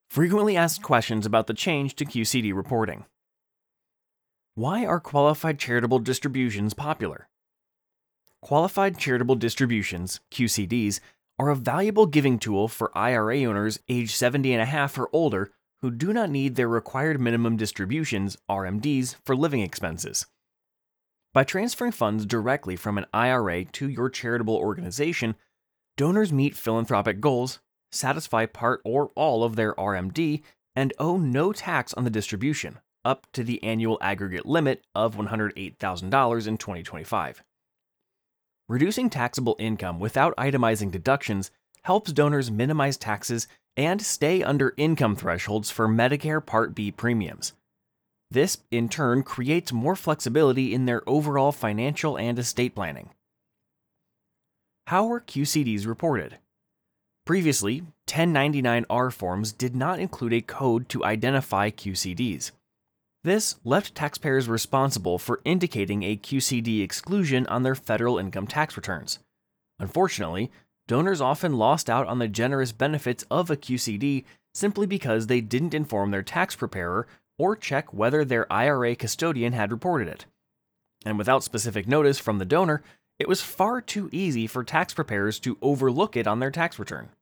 Frequently asked questions about the change to QCD reporting. Why are qualified charitable distributions popular? Qualified charitable distributions, QCDs, are a valuable giving tool for IRA owners age 70 and a half or older who do not need their required minimum distributions, RMDs, for living expenses. By transferring funds directly from an IRA to your charitable organization, donors meet philanthropic goals, satisfy part or all of their RMD, and owe no tax on the distribution, up to the annual aggregate limit of $108,000 in 2025. Reducing taxable income without itemizing deductions helps donors minimize taxes and stay under income thresholds for Medicare Part B premiums. This, in turn, creates more flexibility in their overall financial and estate planning. How were QCDs reported? Previously, 1099-R forms did not include a code to identify QCDs. This left taxpayers responsible for indicating a QCD exclusion on their federal income tax returns. Unfortunately, donors often lost out on the generous benefits of a QCD simply because they didn't inform their tax preparer or check whether their IRA custodian had reported it. And without specific notice from the donor, it was far too easy for tax preparers to overlook it on their tax return.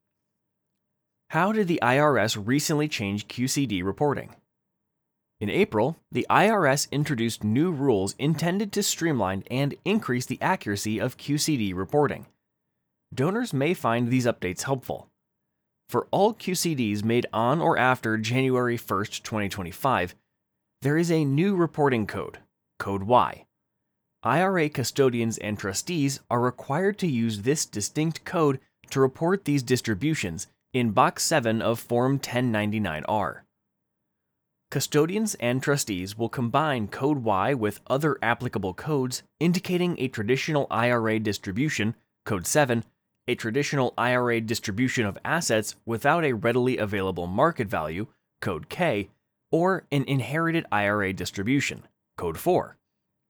How did the IRS recently change QCD reporting? In April, the IRS introduced new rules intended to streamline and increase the accuracy of QCD reporting. Donors may find these updates helpful. For all QCDs made on or after January 1, 2025, there is a new reporting code, Code Y. IRA custodians and trustees are required to use this distinct code to report these distributions in Box 7 of Form 1099-R. Custodians and trustees will combine Code Y with other applicable codes indicating a traditional IRA distribution, Code 7, a traditional IRA distribution of assets without a readily available market value, Code K, or an inherited IRA distribution, Code 4.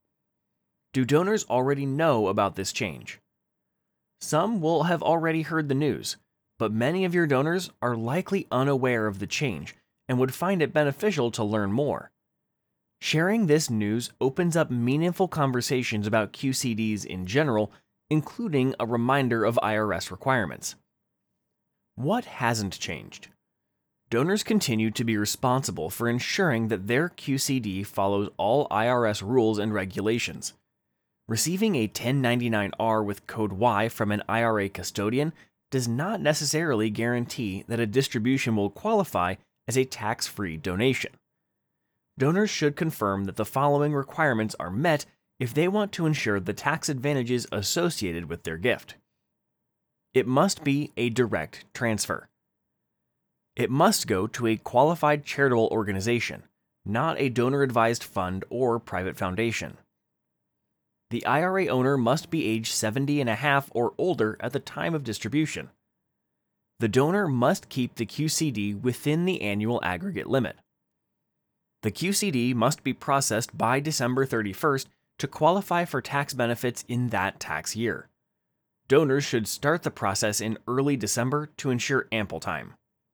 Do donors already know about this change? Some will have already heard the news, but many of your donors are likely unaware of the change and would find it beneficial to learn more. Sharing this news opens up meaningful conversations about QCDs in general, including a reminder of IRS requirements. What hasn't changed? Donors continue to be responsible for ensuring that their QCD follows all IRS rules and regulations. Receiving a 1099-R with Code Y from an IRA custodian does not necessarily guarantee that a distribution will qualify as a tax-free donation. Donors should confirm that the following requirements are met if they want to ensure the tax advantages associated with their gift. It must be a direct transfer. It must go to a qualified charitable organization, not a donor-advised fund or private foundation. The IRA owner must be age 70 and a half or older at the time of distribution. The donor must keep the QCD within the annual aggregate limit. The QCD must be processed by December 31st to qualify for tax benefits in that tax year. Donors should start the process in early December to ensure ample time.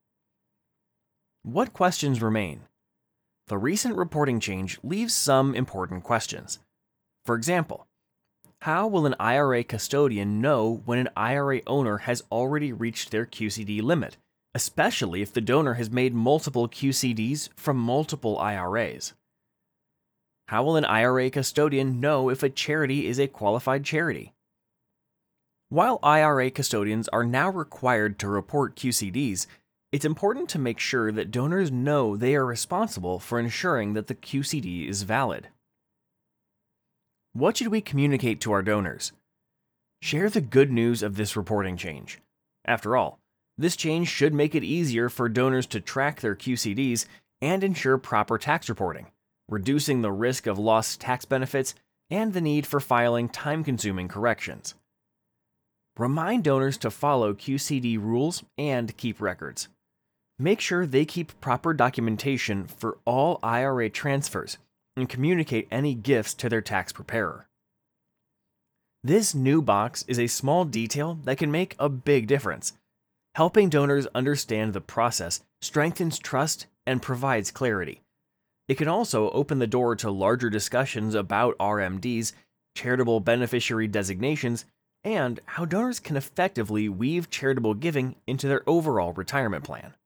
What questions remain? The recent reporting change leaves some important questions. For example, how will an IRA custodian know when an IRA owner has already reached their QCD limit, especially if the donor has made multiple QCDs from multiple IRAs? How will an IRA custodian know if a charity is a qualified charity? While IRA custodians are now required to report QCDs, it's important to make sure that donors know they are responsible for ensuring that the QCD is valid. What should we communicate to our donors? Share the good news of this reporting change. After all, this change should make it easier for donors to track their QCDs and ensure proper tax reporting, reducing the risk of lost tax benefits and the need for filing time-consuming corrections. Remind donors to follow QCD rules and keep records. Make sure they keep proper documentation for all IRA transfers and communicate any gifts to their tax preparer. This new box is a small detail that can make a big difference. Helping donors understand the process strengthens trust and provides clarity. It can also open the door to larger discussions about RMDs, charitable beneficiary designations, and how donors can effectively weave charitable giving into their overall retirement plan.